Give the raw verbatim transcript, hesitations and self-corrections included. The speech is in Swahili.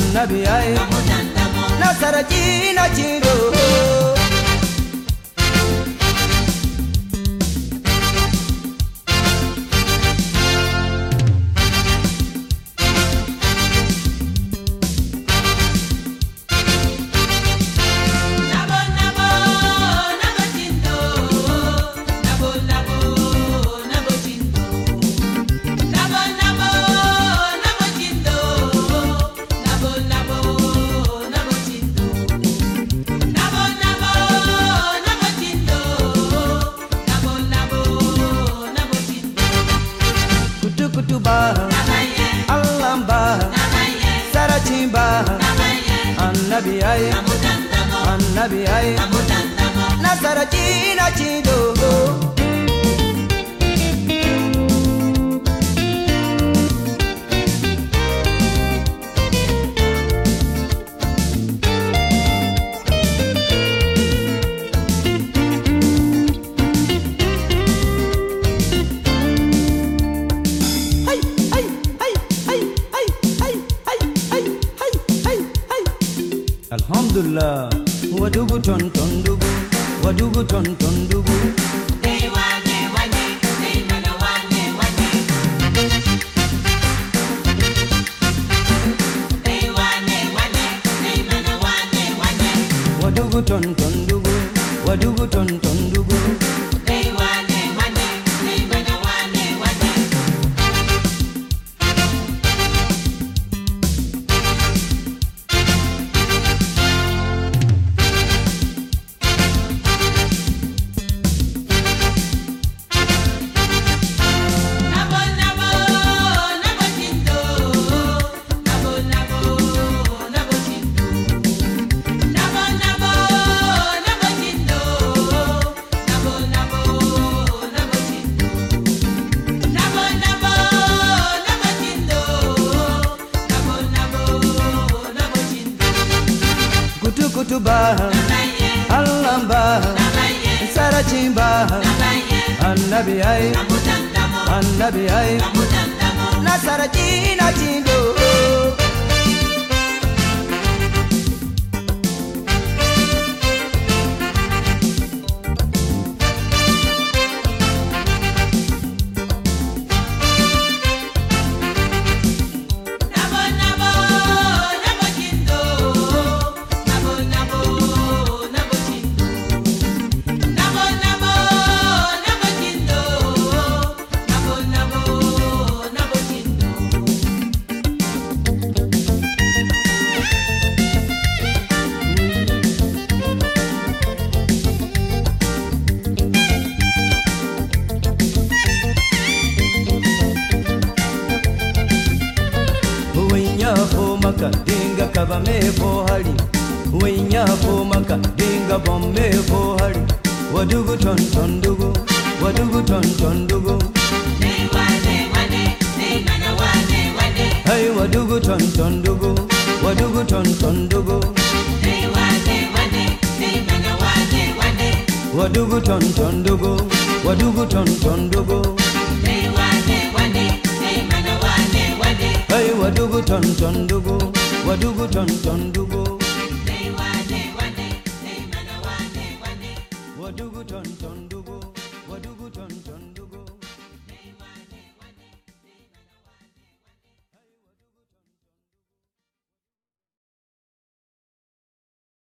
annabi ai nasara jina chindo kutuba Allah ba sarachimba annabi ai annabi ai nasara jina chindo Alhamdulillah, wadugu ton ton dugu, wadugu ton ton dugu. They wane wane, they mana wane wane. They wane wane, they mana wane wane. Wadugu ton ton dugu, wadugu ton ton dugu. They wane wane, they mana wane wane. Kutuba Allah ba sarachimba annabi ai annabi ai nasara jina chindo maka dinga kaba me fo hari winya fo maka dinga bom me fo hari wadugu ton ton dugu wadugu ton ton dugu they wane wane they mana wane wane hey wadugu ton ton dugu wadugu ton ton dugu they wane wane they mana wane wane wadugu ton ton dugu wadugu ton ton dugu they wane wane they mana wane wane hey wadugu ton ton dugu wadugu ton ton dugu they wane wane they mana wane wane wadugu ton ton dugu wadugu ton ton dugu